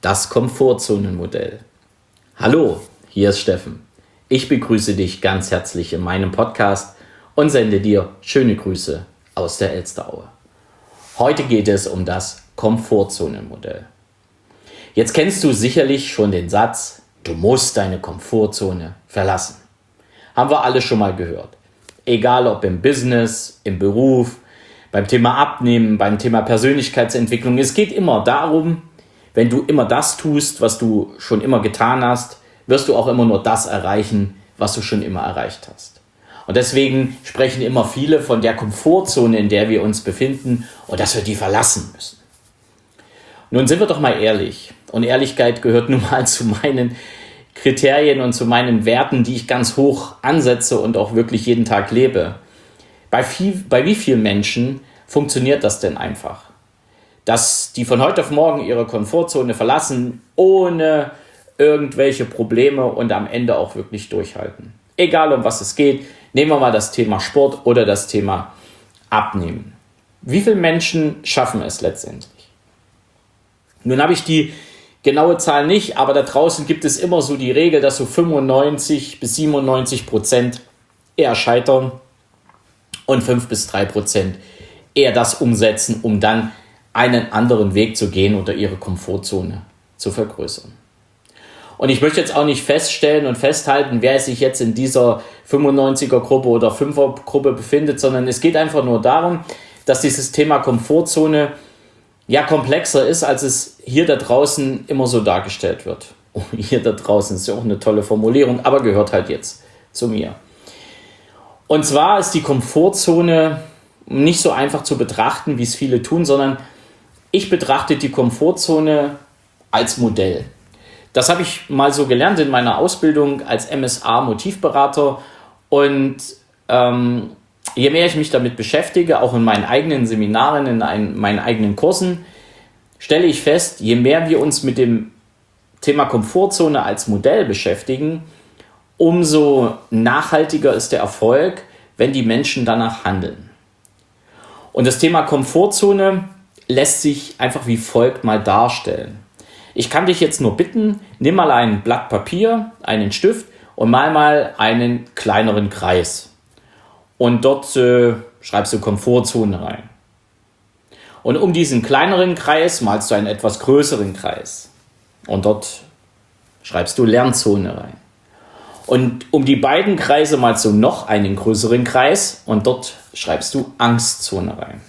Das Komfortzonenmodell. Hallo, hier ist Steffen. Ich begrüße dich ganz herzlich in meinem Podcast und sende dir schöne Grüße aus der Elsteraue. Heute geht es um das Komfortzonenmodell. Jetzt kennst du sicherlich schon den Satz, du musst deine Komfortzone verlassen. Haben wir alle schon mal gehört. Egal ob im Business, im Beruf, beim Thema Abnehmen, beim Thema Persönlichkeitsentwicklung. Es geht immer darum, wenn du immer das tust, was du schon immer getan hast, wirst du auch immer nur das erreichen, was du schon immer erreicht hast. Und deswegen sprechen immer viele von der Komfortzone, in der wir uns befinden und dass wir die verlassen müssen. Nun sind wir doch mal ehrlich. Und Ehrlichkeit gehört nun mal zu meinen Kriterien und zu meinen Werten, die ich ganz hoch ansetze und auch wirklich jeden Tag lebe. Bei wie vielen Menschen funktioniert das denn einfach? Dass die von heute auf morgen ihre Komfortzone verlassen, ohne irgendwelche Probleme und am Ende auch wirklich durchhalten. Egal um was es geht, nehmen wir mal das Thema Sport oder das Thema Abnehmen. Wie viele Menschen schaffen es letztendlich? Nun habe ich die genaue Zahl nicht, aber da draußen gibt es immer so die Regel, dass so 95-97% eher scheitern und 5-3% eher das umsetzen, um dann einen anderen Weg zu gehen oder ihre Komfortzone zu vergrößern. Und ich möchte jetzt auch nicht feststellen und festhalten, wer sich jetzt in dieser 95er-Gruppe oder 5er-Gruppe befindet, sondern es geht einfach nur darum, dass dieses Thema Komfortzone ja komplexer ist, als es hier da draußen immer so dargestellt wird. Oh, hier da draußen ist ja auch eine tolle Formulierung, aber gehört halt jetzt zu mir. Und zwar ist die Komfortzone nicht so einfach zu betrachten, wie es viele tun, sondern ich betrachte die Komfortzone als Modell. Das habe ich mal so gelernt in meiner Ausbildung als MSA-Motivberater und je mehr ich mich damit beschäftige, auch in meinen eigenen Seminaren, in meinen eigenen Kursen, stelle ich fest, je mehr wir uns mit dem Thema Komfortzone als Modell beschäftigen, umso nachhaltiger ist der Erfolg, wenn die Menschen danach handeln. Und das Thema Komfortzone lässt sich einfach wie folgt mal darstellen. Ich kann dich jetzt nur bitten, nimm mal ein Blatt Papier, einen Stift und mal einen kleineren Kreis. Und dort schreibst du Komfortzone rein. Und um diesen kleineren Kreis malst du einen etwas größeren Kreis. Und dort schreibst du Lernzone rein. Und um die beiden Kreise malst du noch einen größeren Kreis und dort schreibst du Angstzone rein.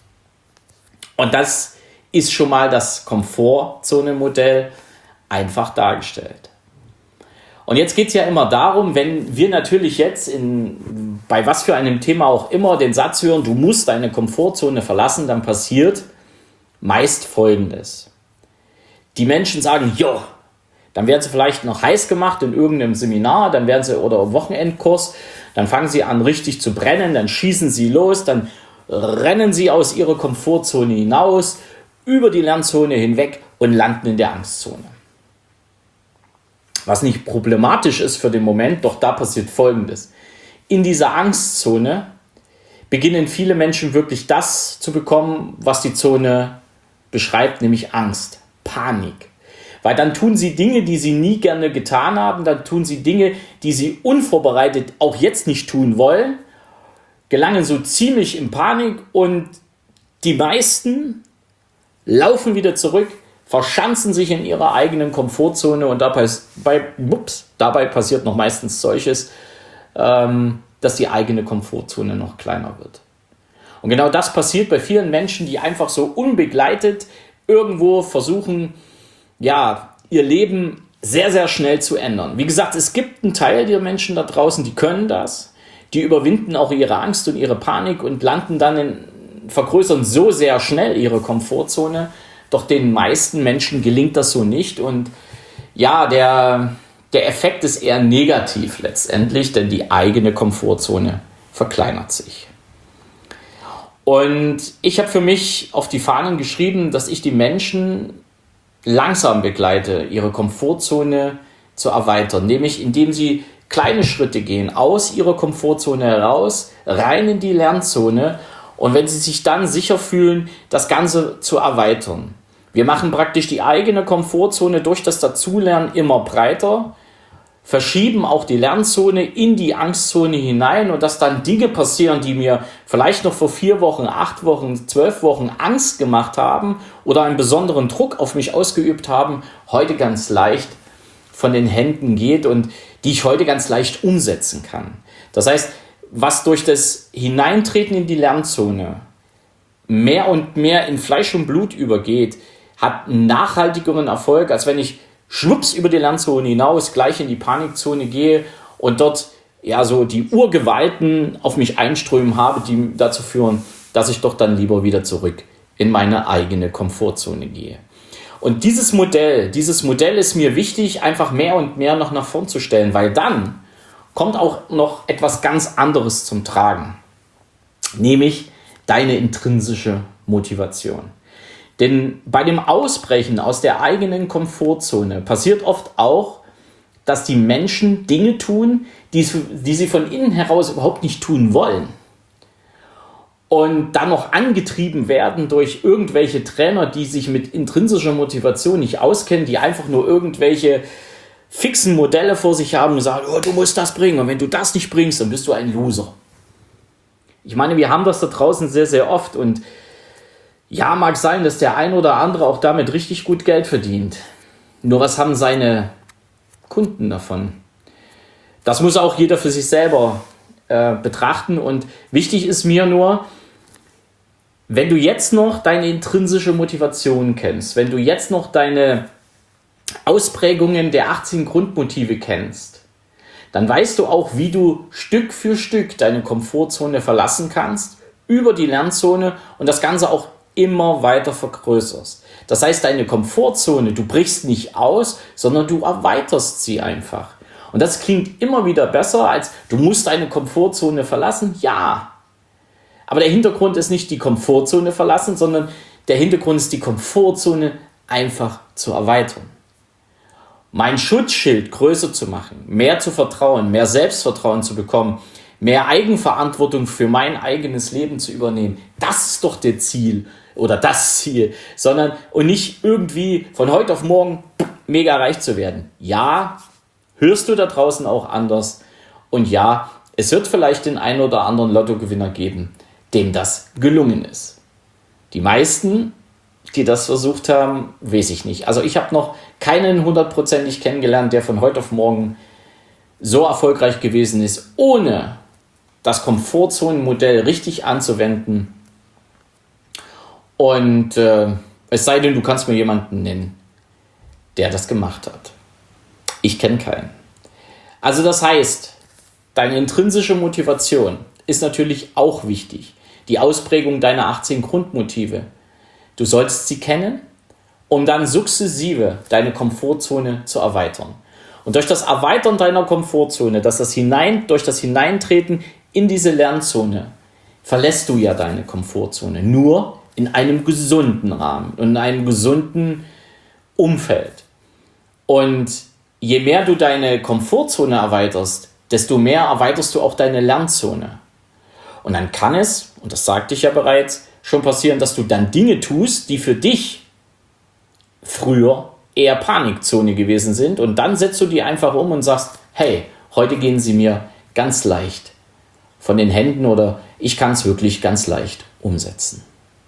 Und das ist schon mal das Komfortzone-Modell einfach dargestellt. Und jetzt geht es ja immer darum, wenn wir natürlich jetzt bei was für einem Thema auch immer den Satz hören, du musst deine Komfortzone verlassen, dann passiert meist Folgendes. Die Menschen sagen, jo, dann werden sie vielleicht noch heiß gemacht in irgendeinem Seminar, dann werden sie oder im Wochenendkurs, dann fangen sie an richtig zu brennen, dann schießen sie los, dann rennen sie aus ihrer Komfortzone hinaus, über die Lernzone hinweg und landen in der Angstzone. Was nicht problematisch ist für den Moment, doch da passiert Folgendes. In dieser Angstzone beginnen viele Menschen wirklich das zu bekommen, was die Zone beschreibt, nämlich Angst, Panik. Weil dann tun sie Dinge, die sie nie gerne getan haben, dann tun sie Dinge, die sie unvorbereitet auch jetzt nicht tun wollen, gelangen so ziemlich in Panik und die meisten laufen wieder zurück, verschanzen sich in ihrer eigenen Komfortzone und dabei passiert noch meistens solches, dass die eigene Komfortzone noch kleiner wird. Und genau das passiert bei vielen Menschen, die einfach so unbegleitet irgendwo versuchen, ja, ihr Leben sehr, sehr schnell zu ändern. Wie gesagt, es gibt einen Teil der Menschen da draußen, die können das, die überwinden auch ihre Angst und ihre Panik und vergrößern so sehr schnell ihre Komfortzone, doch den meisten Menschen gelingt das so nicht und ja, der Effekt ist eher negativ letztendlich, denn die eigene Komfortzone verkleinert sich. Und ich habe für mich auf die Fahnen geschrieben, dass ich die Menschen langsam begleite, ihre Komfortzone zu erweitern, nämlich indem sie kleine Schritte gehen, aus ihrer Komfortzone heraus, rein in die Lernzone und wenn sie sich dann sicher fühlen, das Ganze zu erweitern. Wir machen praktisch die eigene Komfortzone durch das Dazulernen immer breiter, verschieben auch die Lernzone in die Angstzone hinein und dass dann Dinge passieren, die mir vielleicht noch vor 4 Wochen, 8 Wochen, 12 Wochen Angst gemacht haben oder einen besonderen Druck auf mich ausgeübt haben, heute ganz leicht von den Händen geht und die ich heute ganz leicht umsetzen kann. Das heißt, was durch das Hineintreten in die Lernzone mehr und mehr in Fleisch und Blut übergeht, hat einen nachhaltigeren Erfolg, als wenn ich schwupps über die Lernzone hinaus gleich in die Panikzone gehe und dort ja so die Urgewalten auf mich einströmen habe, die dazu führen, dass ich doch dann lieber wieder zurück in meine eigene Komfortzone gehe. Und dieses Modell ist mir wichtig, einfach mehr und mehr noch nach vorn zu stellen, weil dann kommt auch noch etwas ganz anderes zum Tragen, nämlich deine intrinsische Motivation. Denn bei dem Ausbrechen aus der eigenen Komfortzone passiert oft auch, dass die Menschen Dinge tun, die sie von innen heraus überhaupt nicht tun wollen. Und dann noch angetrieben werden durch irgendwelche Trainer, die sich mit intrinsischer Motivation nicht auskennen, die einfach nur irgendwelche fixen Modelle vor sich haben und sagen, oh, du musst das bringen und wenn du das nicht bringst, dann bist du ein Loser. Ich meine, wir haben das da draußen sehr, sehr oft und ja, mag sein, dass der ein oder andere auch damit richtig gut Geld verdient. Nur was haben seine Kunden davon? Das muss auch jeder für sich selber betrachten und wichtig ist mir nur, wenn du jetzt noch deine intrinsische Motivation kennst, wenn du jetzt noch deine Ausprägungen der 18 Grundmotive kennst, dann weißt du auch, wie du Stück für Stück deine Komfortzone verlassen kannst, über die Lernzone und das Ganze auch immer weiter vergrößerst. Das heißt, deine Komfortzone, du brichst nicht aus, sondern du erweiterst sie einfach. Und das klingt immer wieder besser, als du musst deine Komfortzone verlassen. Ja, aber der Hintergrund ist nicht die Komfortzone verlassen, sondern der Hintergrund ist die Komfortzone einfach zu erweitern. Mein Schutzschild größer zu machen, mehr zu vertrauen, mehr Selbstvertrauen zu bekommen, mehr Eigenverantwortung für mein eigenes Leben zu übernehmen. Das ist doch das Ziel oder das Ziel, sondern und nicht irgendwie von heute auf morgen mega reich zu werden. Ja, hörst du da draußen auch anders und ja, es wird vielleicht den einen oder anderen Lottogewinner geben, dem das gelungen ist. Die meisten, die das versucht haben, weiß ich nicht. Also ich habe noch keinen 100%ig kennengelernt, der von heute auf morgen so erfolgreich gewesen ist, ohne das Komfortzonenmodell richtig anzuwenden. Und es sei denn, du kannst mir jemanden nennen, der das gemacht hat. Ich kenne keinen. Also das heißt, deine intrinsische Motivation ist natürlich auch wichtig. Die Ausprägung deiner 18 Grundmotive. Du solltest sie kennen, um dann sukzessive deine Komfortzone zu erweitern. Und durch das Erweitern deiner Komfortzone, durch das Hineintreten in diese Lernzone, verlässt du ja deine Komfortzone. Nur in einem gesunden Rahmen und in einem gesunden Umfeld. Und je mehr du deine Komfortzone erweiterst, desto mehr erweiterst du auch deine Lernzone. Und dann kann es, und das sagte ich ja bereits, schon passieren, dass du dann Dinge tust, die für dich früher eher Panikzone gewesen sind. Und dann setzt du die einfach um und sagst, hey, heute gehen sie mir ganz leicht von den Händen oder ich kann es wirklich ganz leicht umsetzen.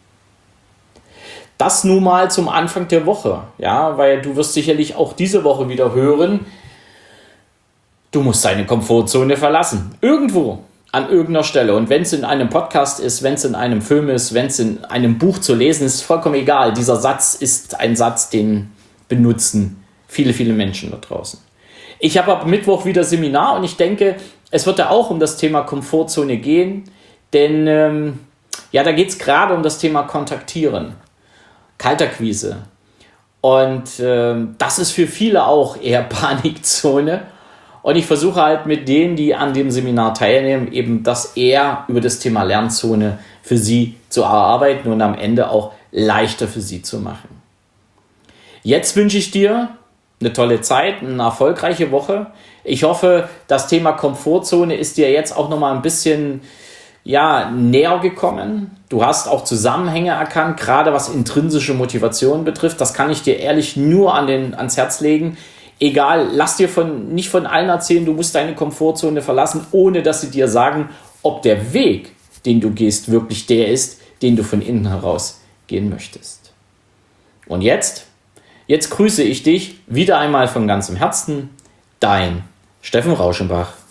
Das nun mal zum Anfang der Woche, ja, weil du wirst sicherlich auch diese Woche wieder hören, du musst deine Komfortzone verlassen. Irgendwo. An irgendeiner Stelle. Und wenn es in einem Podcast ist, wenn es in einem Film ist, wenn es in einem Buch zu lesen ist, vollkommen egal. Dieser Satz ist ein Satz, den benutzen viele, viele Menschen da draußen. Ich habe ab Mittwoch wieder Seminar und ich denke, es wird ja auch um das Thema Komfortzone gehen, denn da geht es gerade um das Thema Kontaktieren, Kaltakquise. Und das ist für viele auch eher Panikzone. Und ich versuche halt mit denen, die an dem Seminar teilnehmen, eben das eher über das Thema Lernzone für sie zu erarbeiten und am Ende auch leichter für sie zu machen. Jetzt wünsche ich dir eine tolle Zeit, eine erfolgreiche Woche. Ich hoffe, das Thema Komfortzone ist dir jetzt auch nochmal ein bisschen näher gekommen. Du hast auch Zusammenhänge erkannt, gerade was intrinsische Motivation betrifft. Das kann ich dir ehrlich nur ans Herz legen. Egal, lass dir nicht von allen erzählen, du musst deine Komfortzone verlassen, ohne dass sie dir sagen, ob der Weg, den du gehst, wirklich der ist, den du von innen heraus gehen möchtest. Und jetzt grüße ich dich wieder einmal von ganzem Herzen, dein Steffen Rauschenbach.